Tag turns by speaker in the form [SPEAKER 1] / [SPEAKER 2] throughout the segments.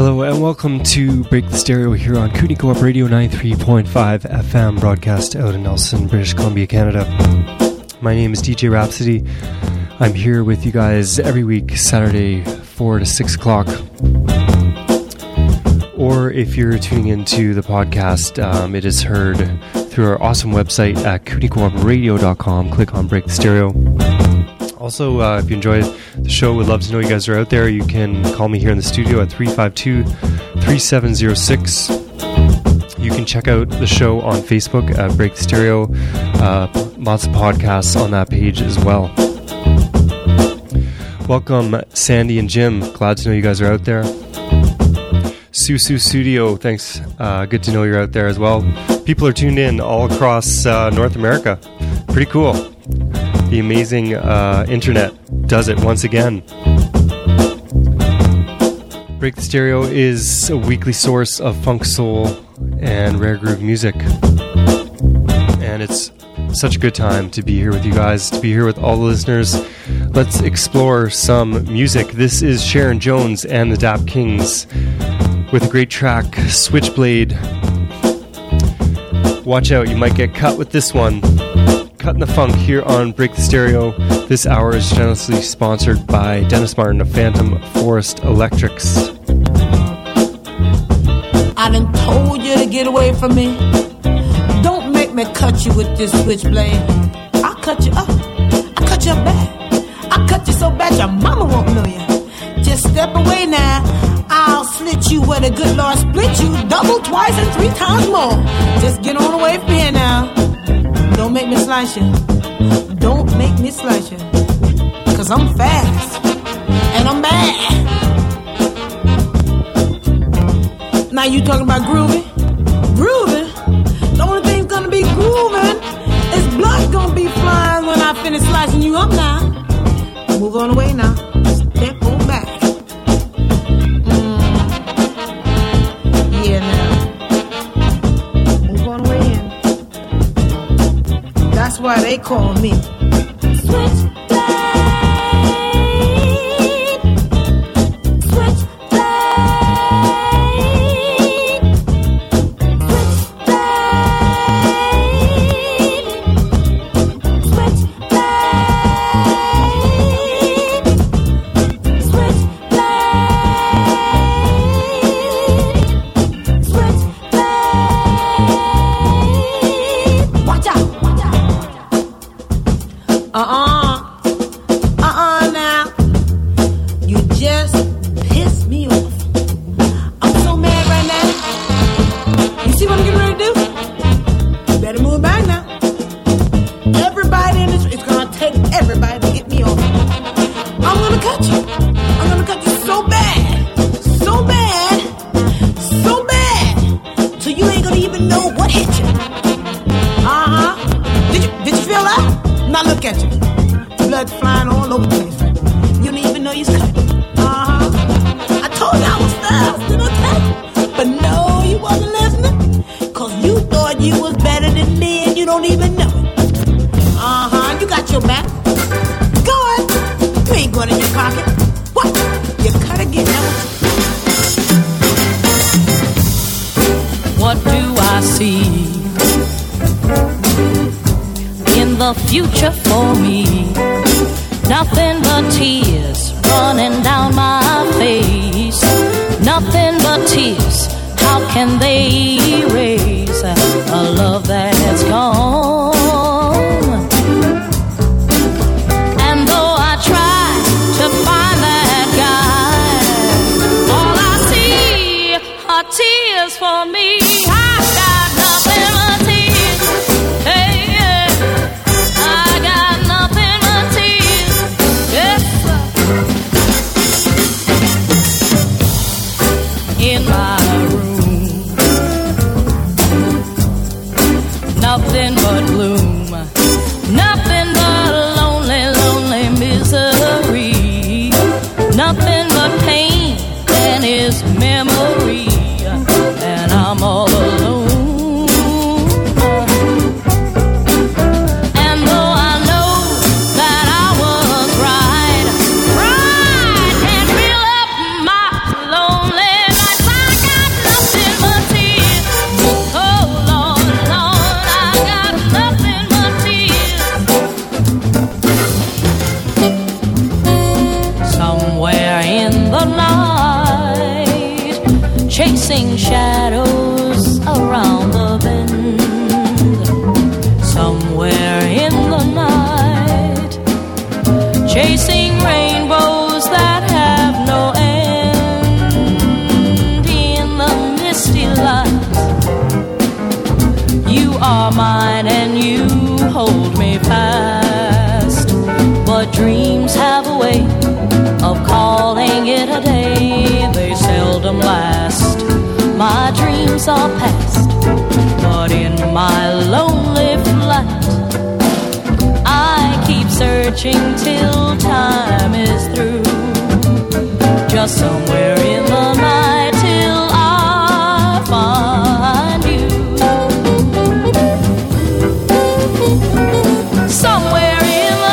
[SPEAKER 1] Hello and welcome to Break the Stereo here on Kootenai Co-op Radio 93.5 FM, broadcast out in Nelson, British Columbia, Canada. My name is DJ Rhapsody. I'm here with you guys every week, Saturday, 4 to 6 o'clock. Or if you're tuning into the podcast, it is heard through our awesome website at KootenaiCooPradio.com. Click on Break the Stereo. Also, if you enjoy the show, we'd love to know you guys are out there. You can call me here in the studio at 352-3706. You can check out the show on Facebook at Break the Stereo. Lots of podcasts on that page as well. Welcome, Sandy and Jim. Glad to know you guys are out there. Susu Studio, thanks. Good to know you're out there as well. People are tuned in all across North America. Pretty cool. The amazing internet does it once again. Break the Stereo is a weekly source of funk, soul, and rare groove music. And it's such a good time to be here with you guys, to be here with all the listeners. Let's explore some music. This is Sharon Jones and the Dap Kings with a great track, Switchblade. Watch out, you might get cut with this one. Cutting the Funk here on Break the Stereo. This hour is generously sponsored by Dennis Martin of Phantom Forest Electrics.
[SPEAKER 2] I done told you to get away from me. Don't make me cut you with this switchblade. I'll cut you up. I'll cut you up bad. I'll cut you so bad your mama won't know you. Just step away now. I'll slit you where the good Lord split you. Double, twice, and 3 times more. Just get on away from here now. Don't make me slice you. Don't make me slice you. Cause I'm fast. And I'm bad. Now you talking about groovy? Groovy? The only thing's gonna be grooving is blood gonna be flying when I finish slicing you up now. Move on away now. Step on back. Yeah, now. Move on away in. That's why they call me Switchblade. Now. You just pissed me off. I'm so mad right now. You see what I'm getting ready to do? You better move back now. Everybody in this, it's gonna take everybody to get me off. I'm gonna cut you. I'm gonna cut you so bad. So bad. So bad. So you ain't gonna even know what hit you. Did you feel that? Now look at you. Blood flying all over the place. You don't even know you's cut. I told you I was fast, didn't I tell you? But no, you wasn't listening. Cause you thought you was better than me and you don't even know it. You got your back. Go on. You ain't going in your pocket. What? You cut again now.
[SPEAKER 3] What do I see in the future for me? Nothing but tears running down my face. Nothing but tears. How can they erase a love that's gone? And though I try to find that guy, all I see are tears for me. I've got nothing but tears. Hey, yeah. I got nothing but tears. Yes, sir. In my room, chasing shadows around the bend. Somewhere in the night, chasing rainbows that have no end. In the misty light, you are mine and you hold me fast. But dreams have a way of calling it a day. They seldom last. My dreams are past, but in my lonely flight, I keep searching till time is through. Just somewhere in the night till I find you. Somewhere in the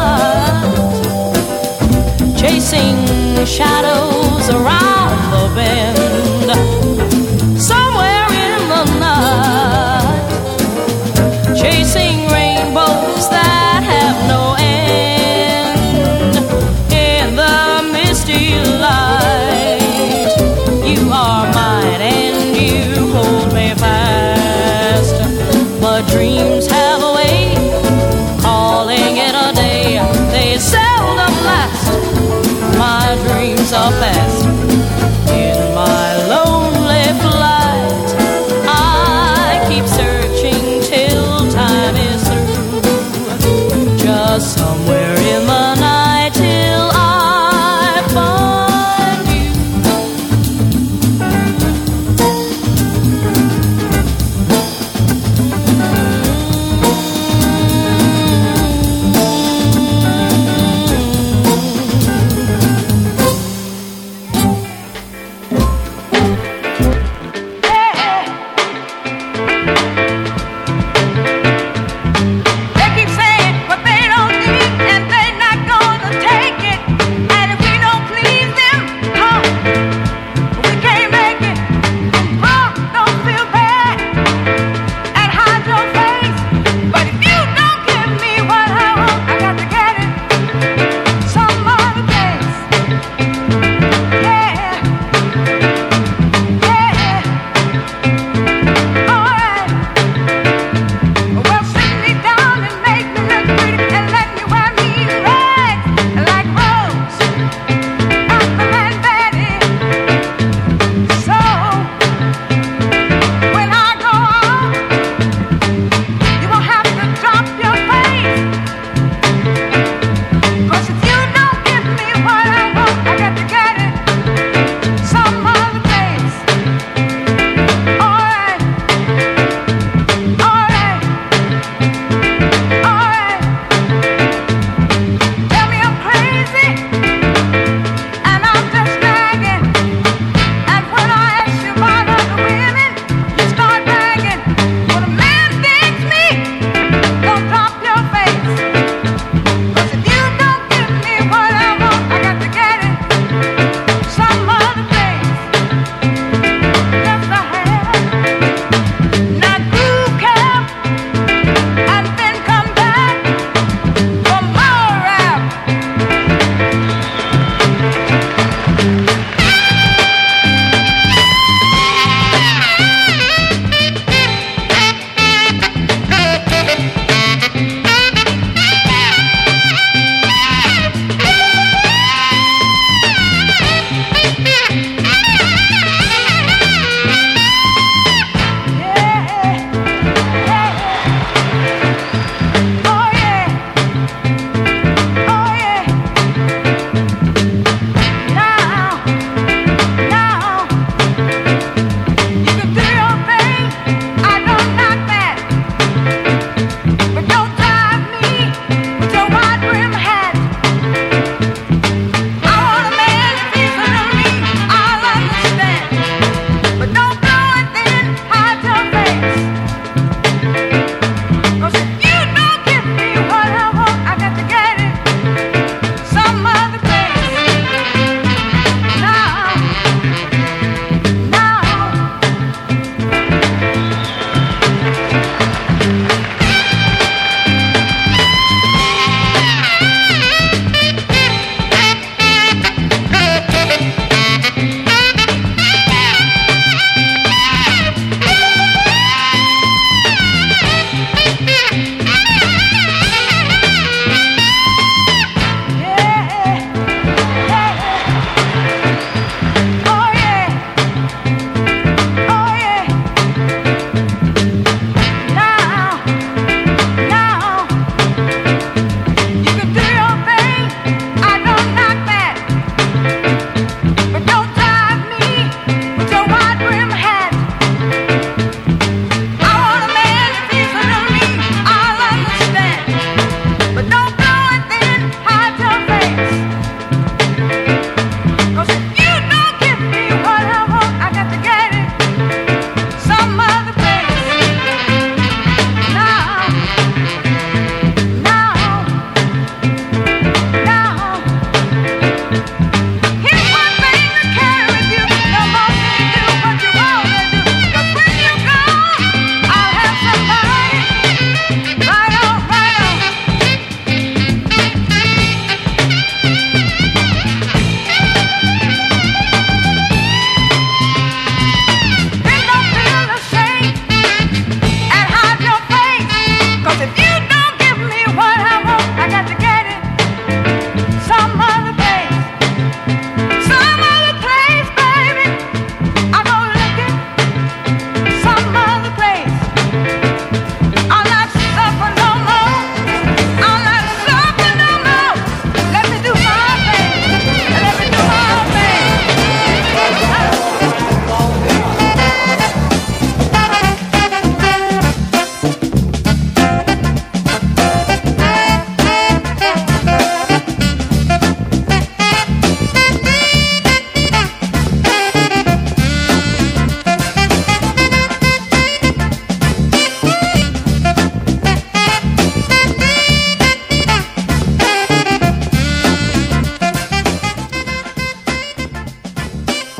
[SPEAKER 3] night, chasing shadows around the bend. Somewhere in the night, chasing rainbows that have no end. In the misty light, you are mine and you hold me fast. But dreams have a way calling it a day. They seldom last. My dreams are past. In my lonely flight, I keep searching till time is through. Just somewhere in the night till I find you.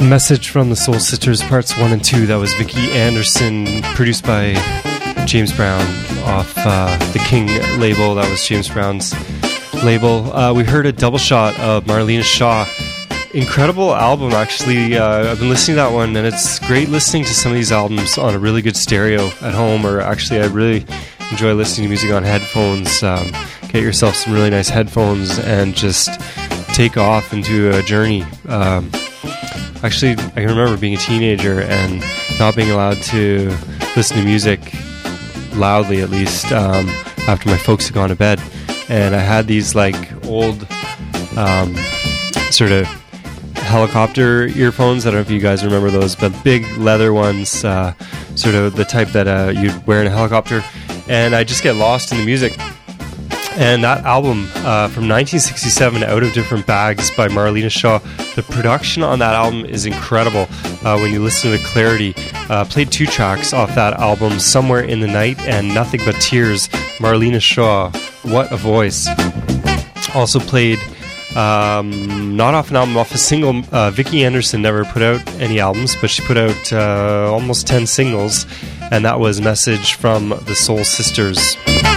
[SPEAKER 1] Message from the Soul Sisters Parts 1 and 2. That was Vicki Anderson, produced by James Brown off the King label. That was James Brown's label. We heard a double shot of Marlena Shaw. Incredible album, actually. I've been listening to that one, and it's great listening to some of these albums on a really good stereo at home, or actually I really enjoy listening to music on headphones. Get yourself some really nice headphones and just take off into a journey. Actually, I can remember being a teenager and not being allowed to listen to music loudly, at least, after my folks had gone to bed. And I had these like old sort of helicopter earphones. I don't know if you guys remember those, but big leather ones, sort of the type that you'd wear in a helicopter. And I just get lost in the music. And that album from 1967, Out of Different Bags by Marlena Shaw, the production on that album is incredible. When you listen to the clarity, played 2 tracks off that album, Somewhere in the Night and Nothing But Tears. Marlena Shaw, what a voice. Also played, not off an album, off a single. Vicki Anderson never put out any albums, but she put out almost 10 singles, and that was Message from the Soul Sisters.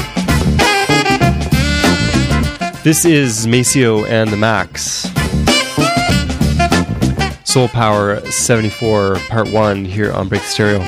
[SPEAKER 1] This is Maceo and the Max. Soul Power 74 Part 1 here on Break the Stereo.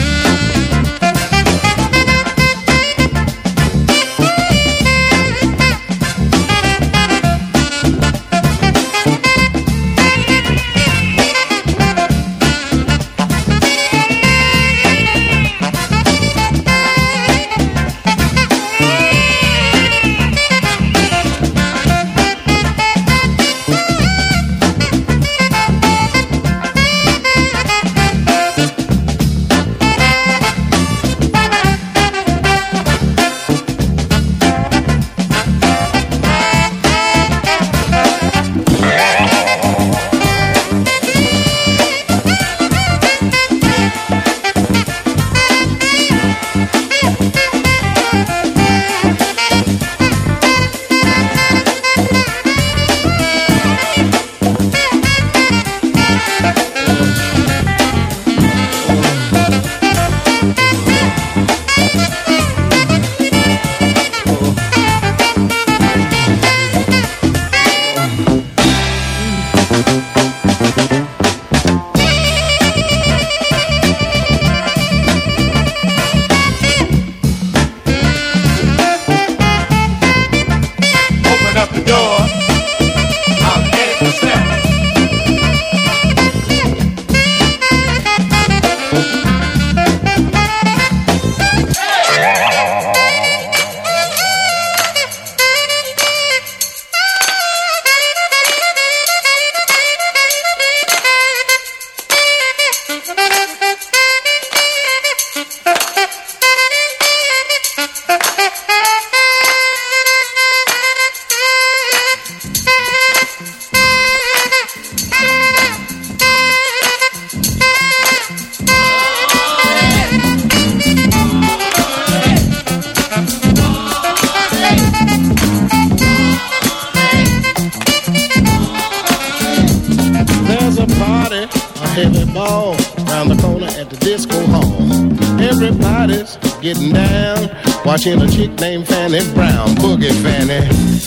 [SPEAKER 4] Getting down, watching a chick named Fanny Brown, Boogie Fanny.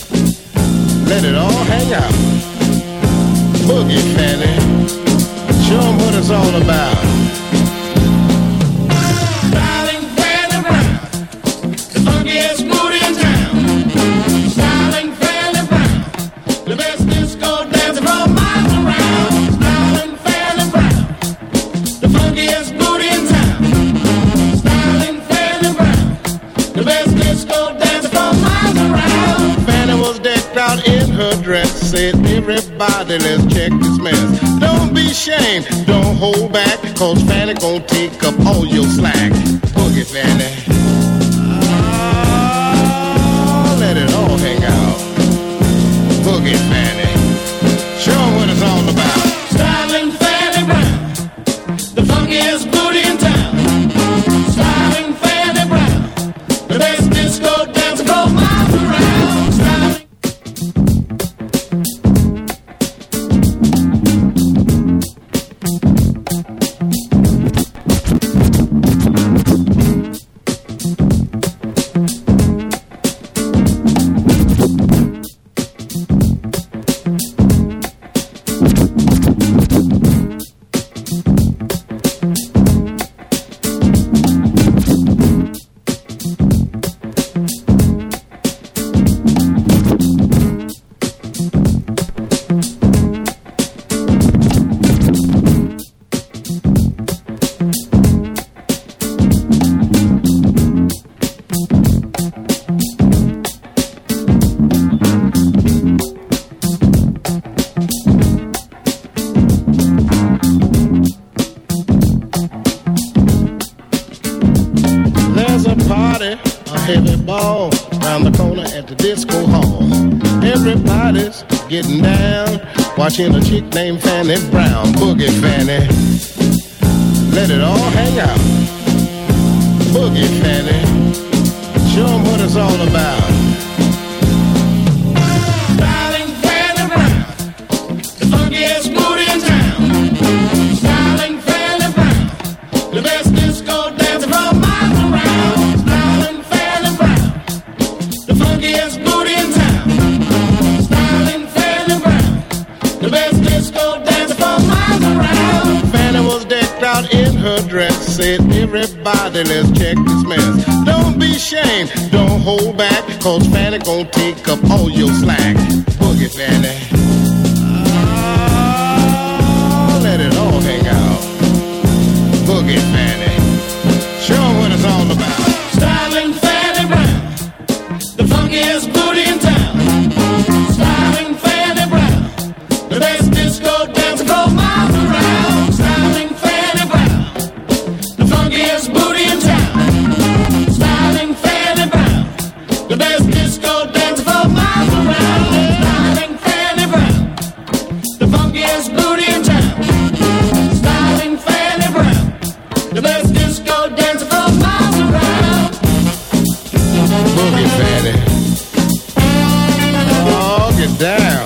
[SPEAKER 4] Let it all hang out. Boogie Fanny, show 'em what it's all about. Styling Fanny Brown, the funkiest booty in town. Styling Fanny Brown, the best disco dancer from miles around. Styling Fanny Brown, the funkiest booty in town. The best disco dancer from miles around. Fanny was decked out in her dress. Said, everybody, let's check this mess. Don't be ashamed, don't hold back, cause Fanny gon' take up all your slack. Boogie Fanny. Let it all hang out. Boogie Fanny. Show 'em what it's all about. Styling Fanny Brown, the funkiest booty in town. Styling Fanny Brown, the best disco dancer from miles around. Styling. heavy ball round the corner at the disco hall. Everybody's getting down, watching a chick named Fanny Brown. Boogie Fanny, let it all hang out. Boogie Fanny, show 'em what it's all about. Styling Fanny Brown, the funkiest booty in town. Styling Fanny Brown, the best disco dancer from miles around. Styling Fanny Brown, the funkiest booty in town. Styling Fanny Brown, the best disco dancer from miles around. Fanny was decked out in her dress, said everybody, let's check this mess. Don't be ashamed, don't hold back, cause Fanny gon' take up all your slack. Boogie Fanny, let it all hang out. Boogie Fanny, show 'em what it's all about. Styling Fanny Brown, the funkiest booty in town. Styling Fanny Brown, the best disco dancer for miles around. Styling Fanny Brown, the funkiest booty in town. Styling Fanny Brown, the best disco dancer for miles around. Styling Fanny Brown, the funkiest booty in town. Styling Fanny Brown, the best disco dancer for miles around. Boogie Fanny, oh, get down.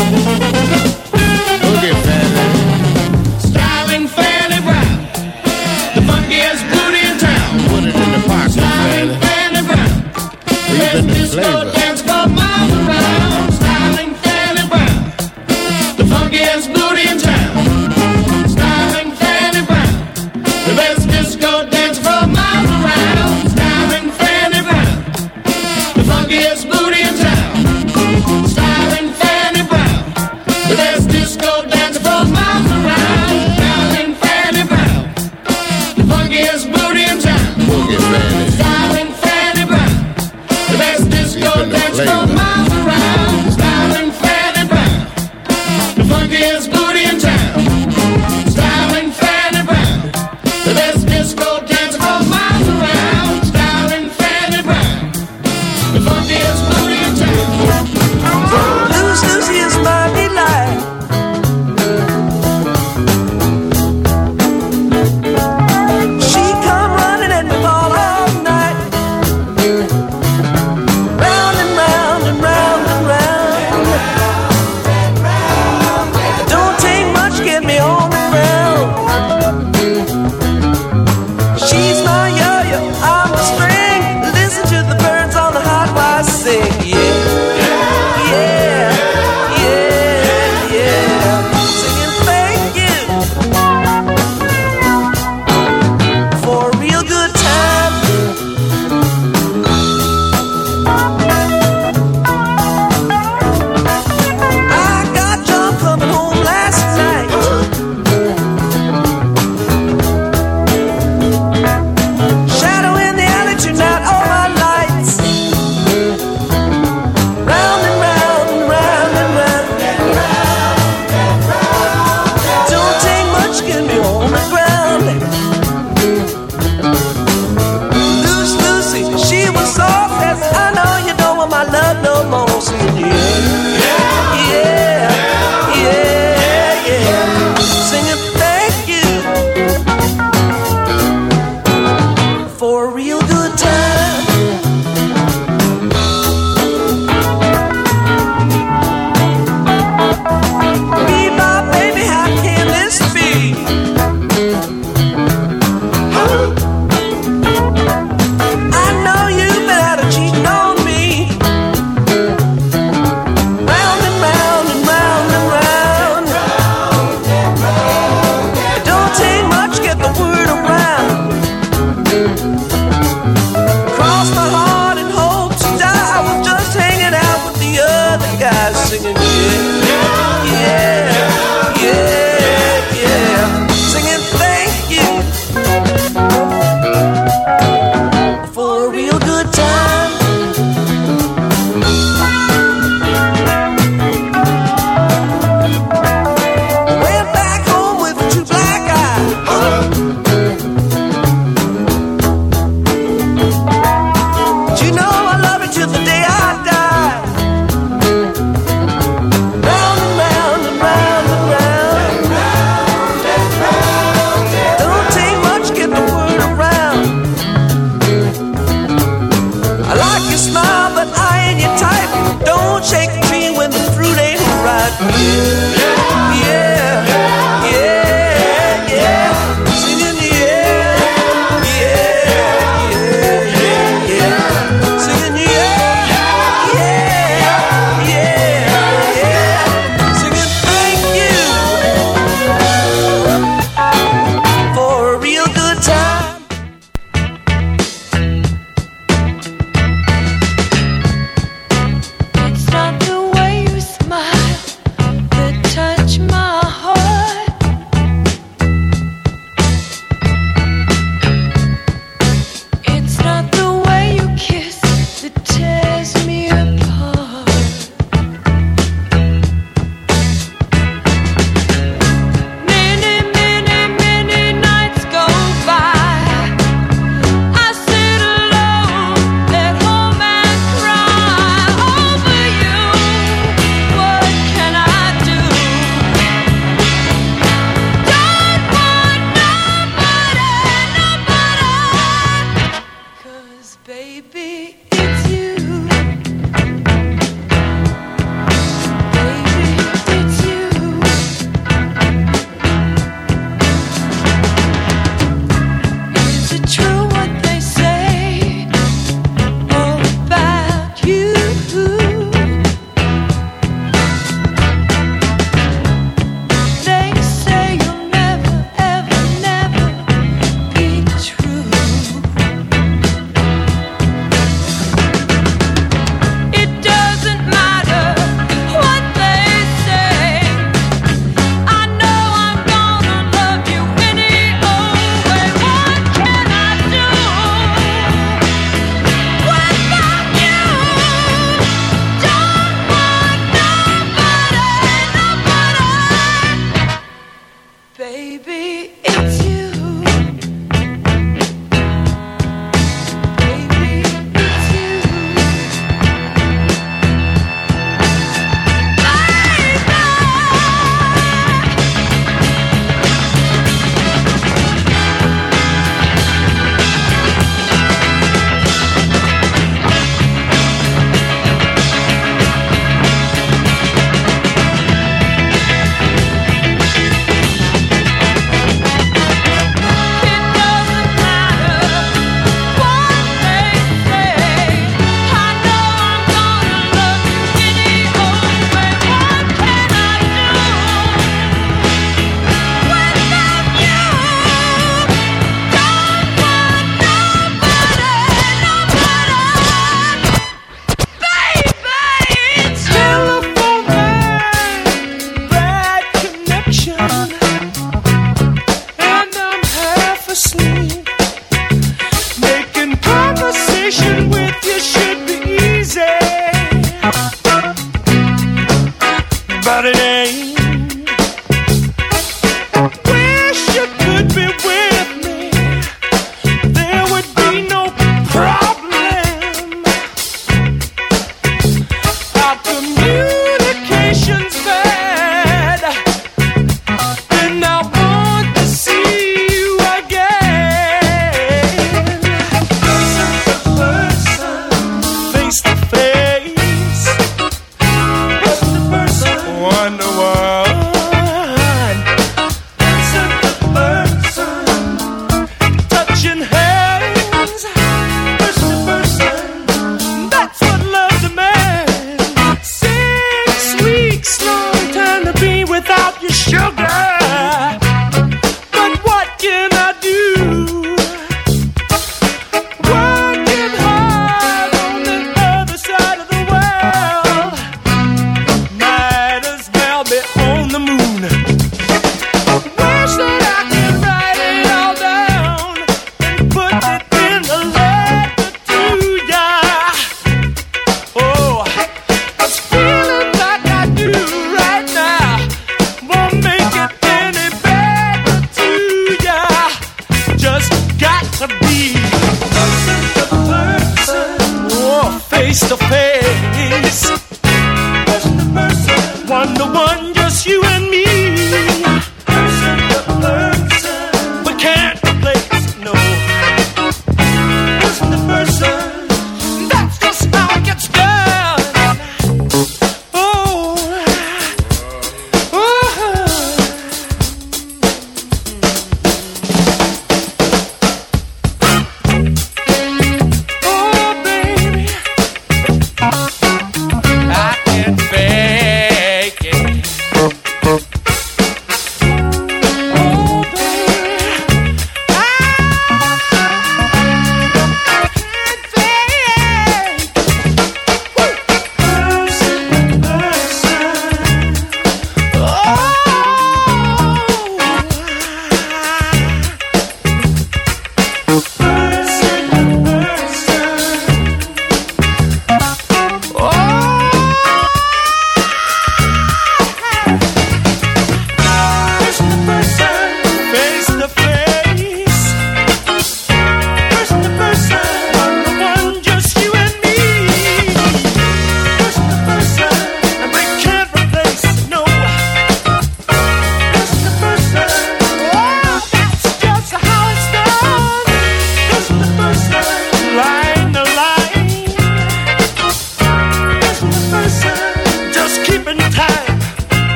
[SPEAKER 4] Boogie Fanny, styling Fanny Brown, the funkiest booty in town. Put it in the pocket, styling Fanny Brown, the best disco dance for miles around. Styling Fanny Brown, the funkiest booty in town. Styling Fanny Brown, the best disco dance for miles around. Styling Fanny Brown, the funkiest booty in town. Styling Fanny Brown, the best disco dancer for miles around. Styling Fanny Brown, the funkiest booty in town. Boogie Fanny, styling Fanny Brown, the best disco dancer for miles around. Styling Fanny Brown, the funkiest booty in town. Styling Fanny Brown, the best disco dancer for miles around. Styling Fanny Brown, the funkiest booty in town.
[SPEAKER 5] Lucy is my delight. She come running and fall all night, round and round and round and round. Don't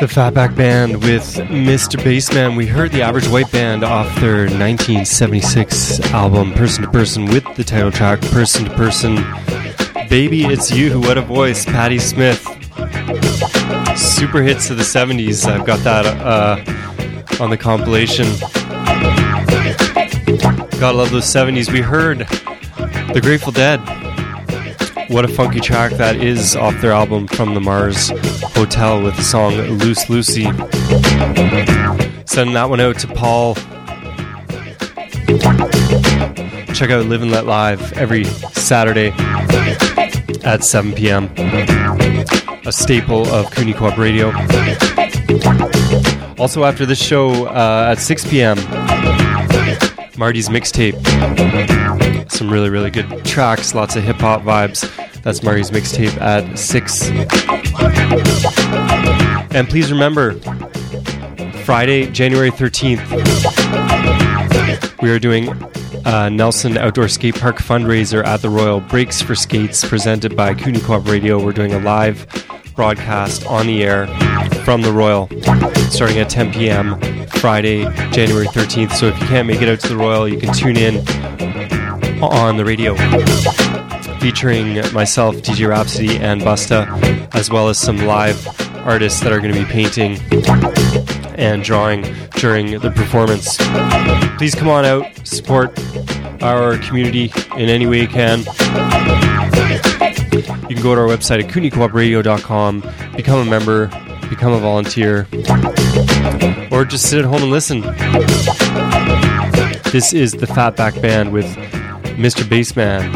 [SPEAKER 1] Fatback Band with Mr. Bassman. We heard the Average White Band off their 1976 album Person to Person with the title track Person to Person. Baby, It's You, what a voice, Patti Smith. Super hits of the 70s. I've got that on the compilation. Gotta love those 70s. We heard The Grateful Dead. What a funky track that is off their album From the Mars Hotel with the song Loose Lucy. Sending that one out to Paul. Check out Live and Let Live every Saturday at 7 p.m. A staple of Cooney Co-op Radio. Also after this show at 6 p.m. Marty's Mixtape. Some really, really good tracks, lots of hip-hop vibes. That's Marty's Mixtape at 6. And please remember, Friday, January 13th, we are doing Nelson Outdoor Skate Park fundraiser at the Royal. Breaks for Skates, presented by Cooney Co-op Radio. We're doing a live broadcast on the air from the Royal, starting at 10 p.m. Friday, January 13th. So if you can't make it out to the Royal, you can tune in on the radio, featuring myself, DJ Rhapsody, and Busta, as well as some live artists that are going to be painting and drawing during the performance. Please come on out, support our community in any way you can. You can go to our website at CooneyCoopRadio.com, become a member, become a volunteer, or just sit at home and listen. This is the Fatback Band with Mr. Bassman.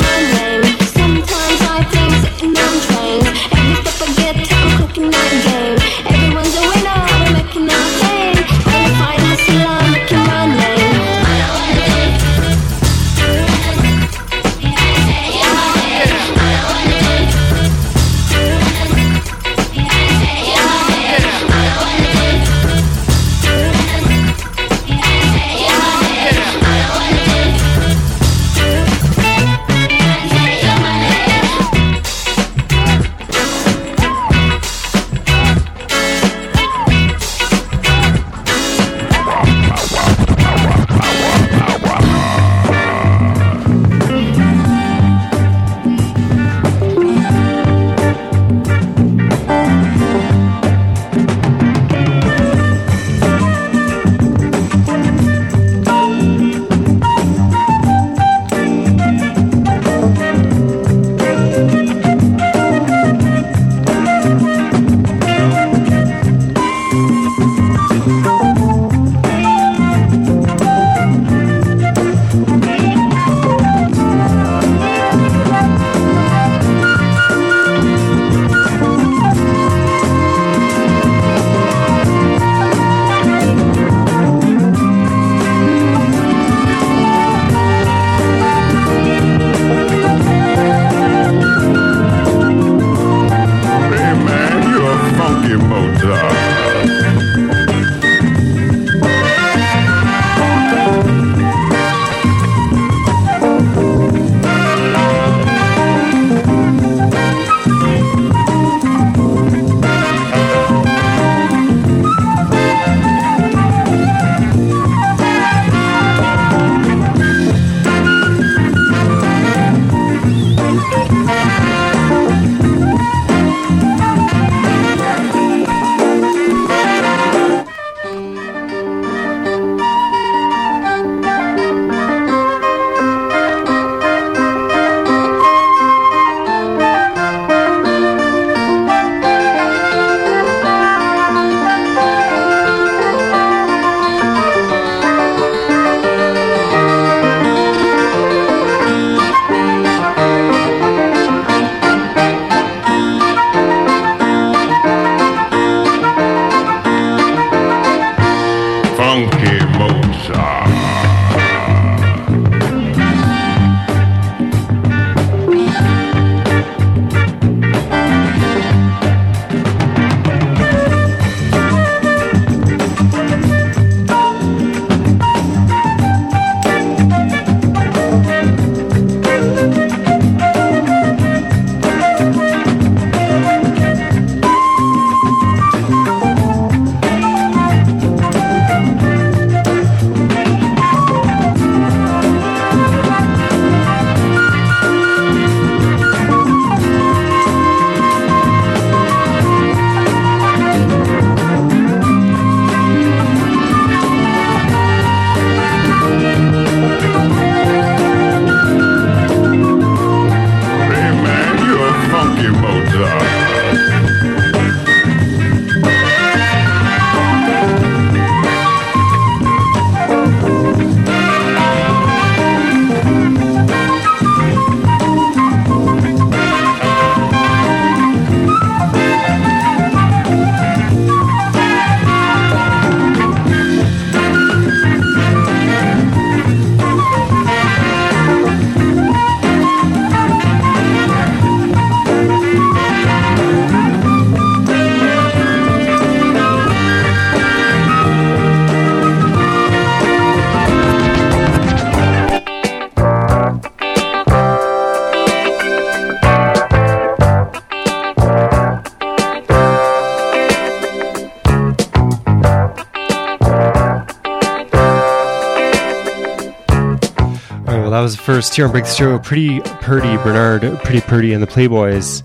[SPEAKER 1] That was the first here on Break the Stereo. Pretty Purdy, Bernard Pretty Purdy and the Playboys.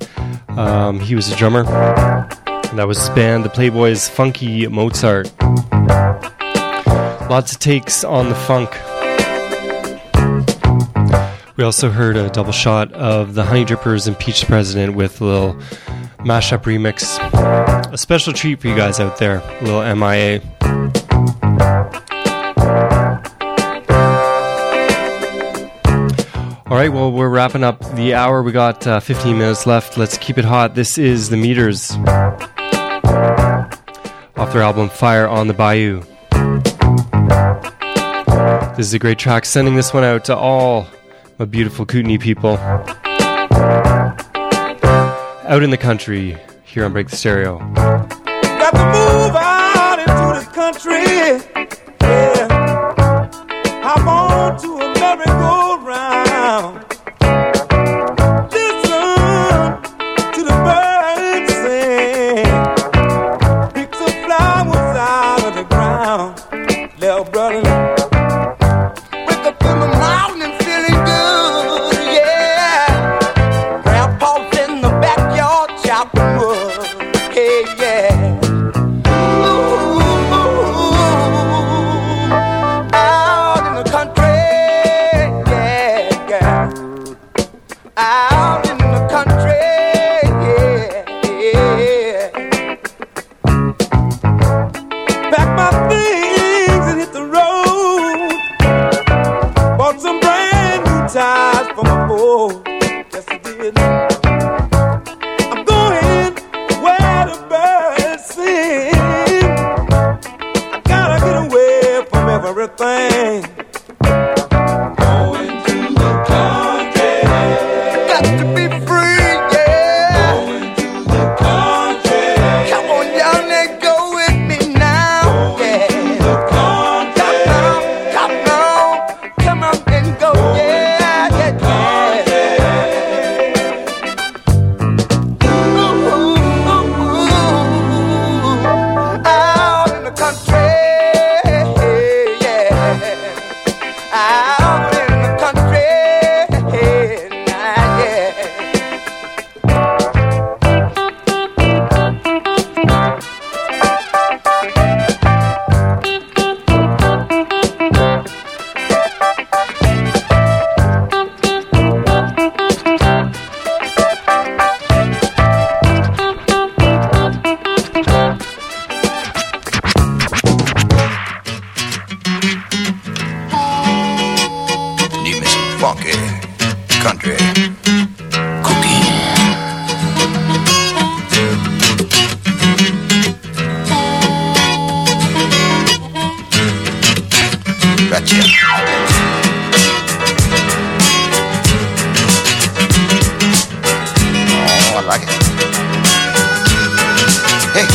[SPEAKER 1] He was a drummer. And that was his band, the Playboys' Funky Mozart. Lots of takes on the funk. We also heard a double shot of the Honey Drippers and Peach the President with a little mashup remix. A special treat for you guys out there, a little MIA. All right, well, we're wrapping up the hour. We got 15 minutes left. Let's keep it hot. This is The Meters off their album Fire on the Bayou. This is a great track. Sending this one out to all my beautiful Kootenai people out in the country here on Break the Stereo.
[SPEAKER 5] Got to move out into the country. Yeah. Hop on to a merry-go-round. Listen to the birds sing. Pick some flowers out of the ground. Little brother, wake up in the morning feeling good, yeah. Grandpa's in the backyard chopping wood, hey, yeah. Out in the country, yeah, yeah. Out in the country, yeah, yeah. Pack my things and hit the road. Bought some brand new tires for my boat. Yes, I did. I'm going where the birds sing. I gotta get away from everything. Going to the country. Got to be free, yeah. Going to the country. Come on, y'all, let go with me now, yeah. Come on and go, yeah, yeah, yeah. Out in the country, yeah. Out in the country, nah, yeah.
[SPEAKER 6] Need me some funky country cooking. Gotcha. Oh, I like it. Hey.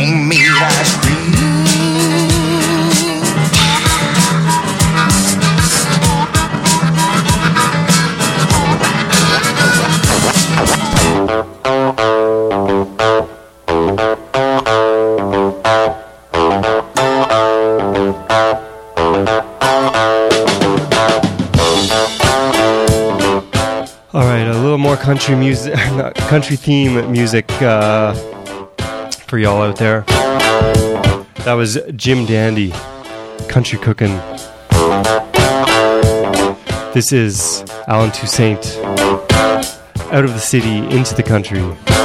[SPEAKER 6] homemade ice cream.
[SPEAKER 1] All right, a little more country music, country theme music for y'all out there. That was Jim Dandy, Country Cookin'. This is Alan Toussaint, Out of the City into the Country.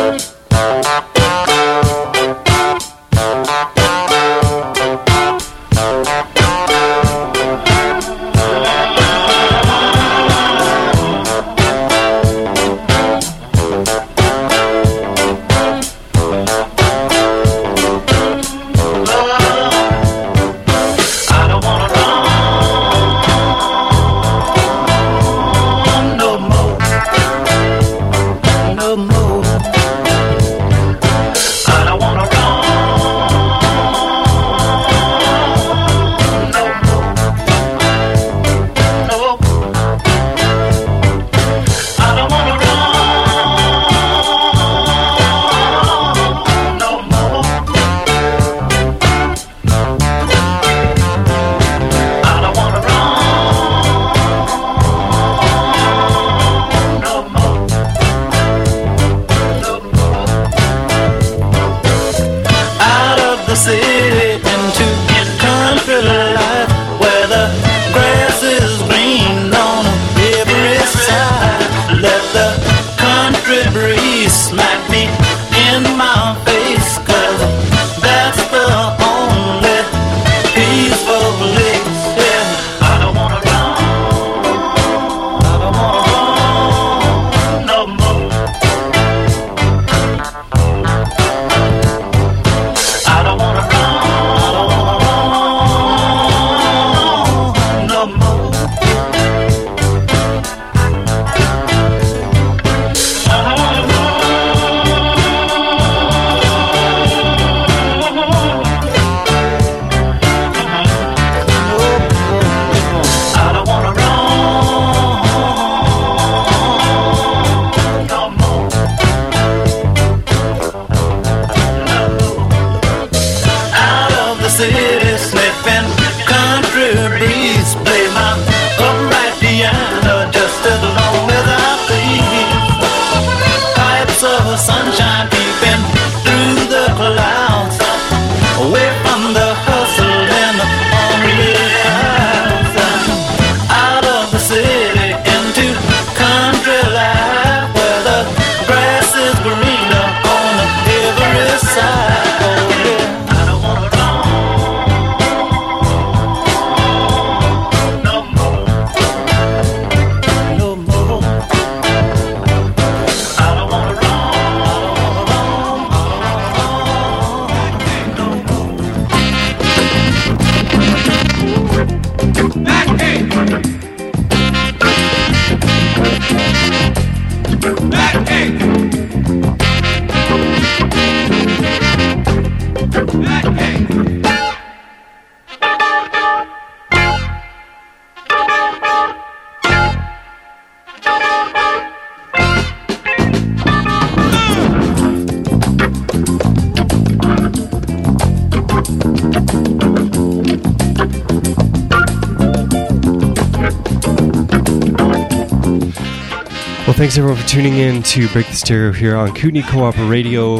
[SPEAKER 1] Thanks everyone for tuning in to Break the Stereo here on Kootenai Co-op Radio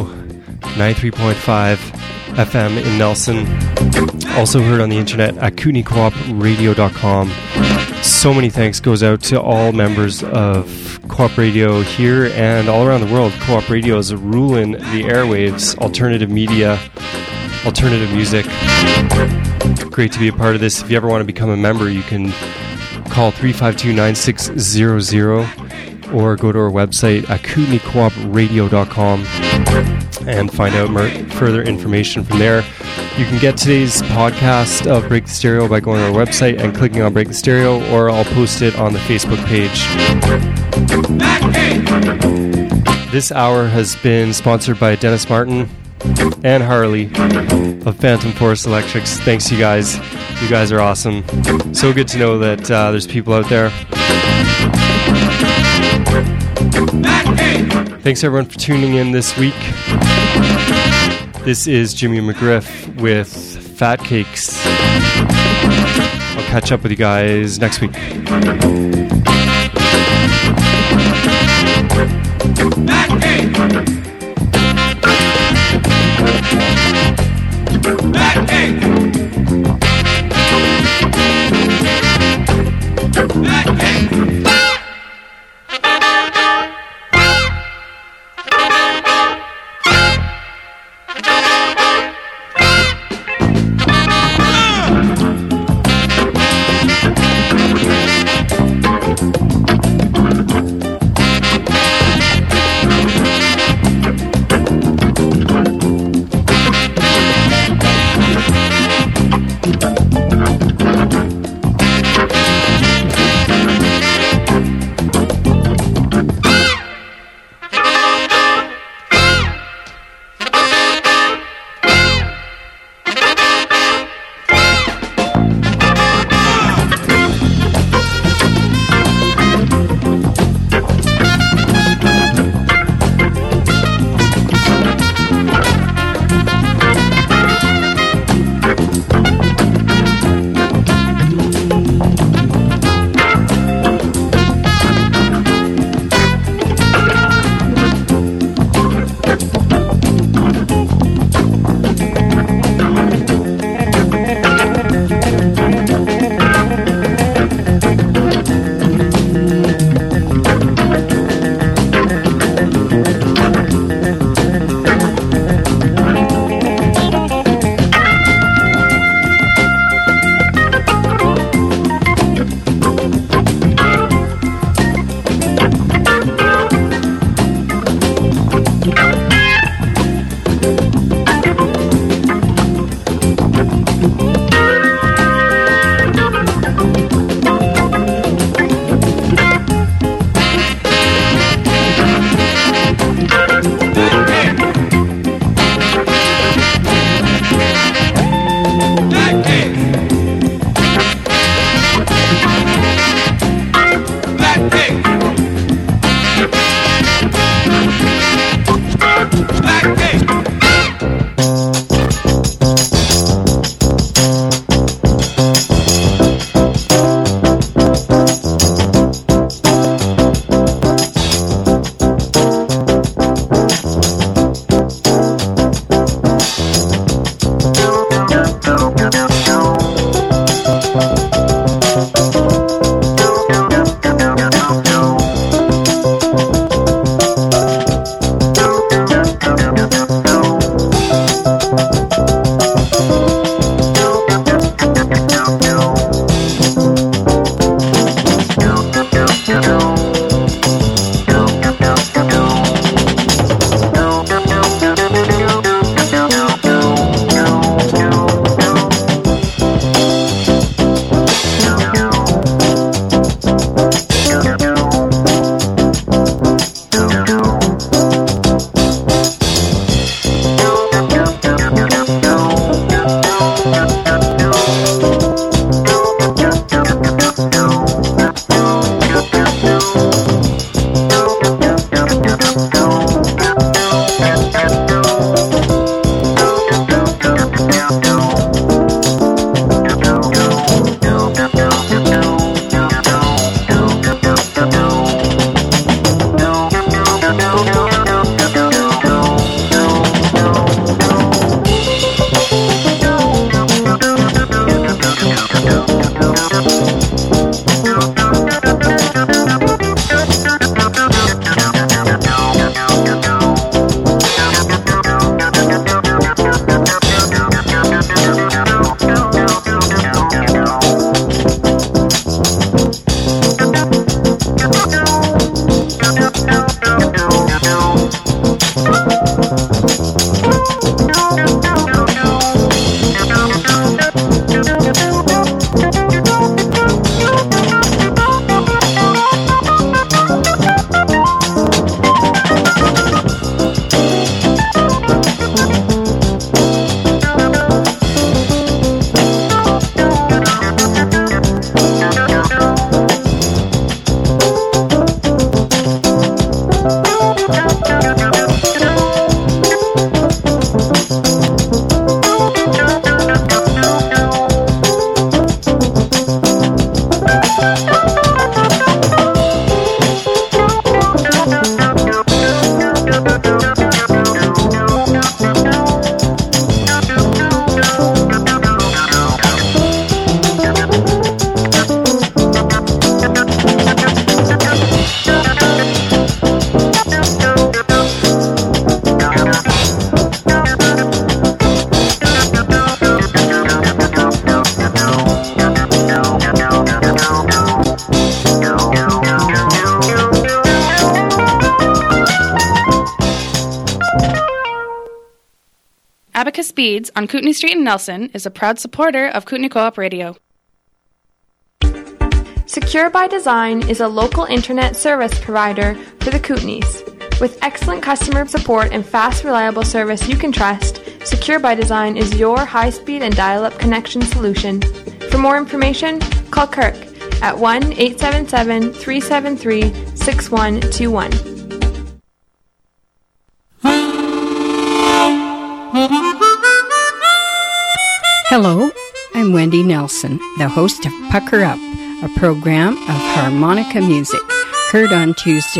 [SPEAKER 1] 93.5 FM in Nelson. Also heard on the internet at kootenaicoop.radio.com. So many thanks goes out to all members of Co-op Radio here and all around the world. Co-op Radio is ruling the airwaves, alternative media, alternative music. Great to be a part of this. If you ever want to become a member, you can call 352-9600 or go to our website at kootenaicoop.radio.com and find out further information from there. You can get today's podcast of Break the Stereo by going to our website and clicking on Break the Stereo, or I'll post it on the Facebook page. This hour has been sponsored by Dennis Martin and Harley of Phantom Forest Electrics. Thanks, you guys. You guys are awesome. So good to know that there's people out there. Thanks everyone for tuning in this week. This is Jimmy McGriff with Fat Cakes. I'll catch up with you guys next week.
[SPEAKER 5] Fat Cake. Fat Cake. Fat Cake.
[SPEAKER 7] Speeds on Kootenai Street in Nelson is a proud supporter of Kootenai Co-op Radio.
[SPEAKER 8] Secure by Design is a local internet service provider for the Kootenays. With excellent customer support and fast, reliable service you can trust, Secure by Design is your high-speed and dial-up connection solution. For more information, call Kirk at 1-877-373-6121.
[SPEAKER 9] Hello, I'm Wendy Nelson, the host of Pucker Up, a program of harmonica music, heard on Tuesday